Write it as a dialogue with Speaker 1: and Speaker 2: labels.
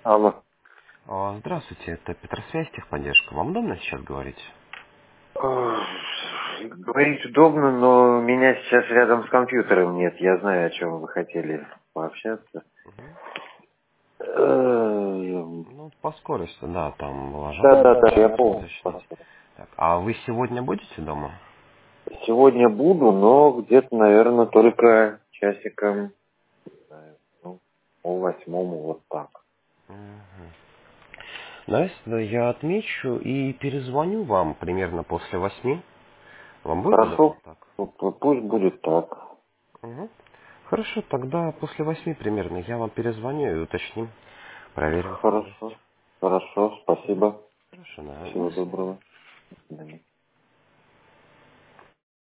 Speaker 1: Алло.
Speaker 2: Здравствуйте, это Петросвязь, техподдержка. Вам удобно сейчас говорить?
Speaker 1: Говорить удобно, но меня сейчас рядом с компьютером нет. Я знаю, о чем вы хотели пообщаться.
Speaker 2: Мгм.
Speaker 1: Э,
Speaker 2: Ну, по скорости, да, там была
Speaker 1: Да,
Speaker 2: жалоба,
Speaker 1: да, да, я
Speaker 2: хотите
Speaker 1: помню.
Speaker 2: уточнить. Так, а вы сегодня будете дома?
Speaker 1: Сегодня буду, но где-то, наверное, только часиком, не знаю, ну, пол-восьмому, вот так.
Speaker 2: Мгм. Да, если я отмечу и перезвоню вам примерно после 8. Вам будет удобно
Speaker 1: Хорошо,
Speaker 2: так?
Speaker 1: пусть будет так.
Speaker 2: Мгм. Хорошо, тогда после 8 примерно я вам перезвоню и уточним, проверим скорость.
Speaker 1: Хорошо, хорошо,
Speaker 2: Мгм.
Speaker 1: спасибо.
Speaker 2: Хорошо, да.
Speaker 1: Всего доброго. До свидания.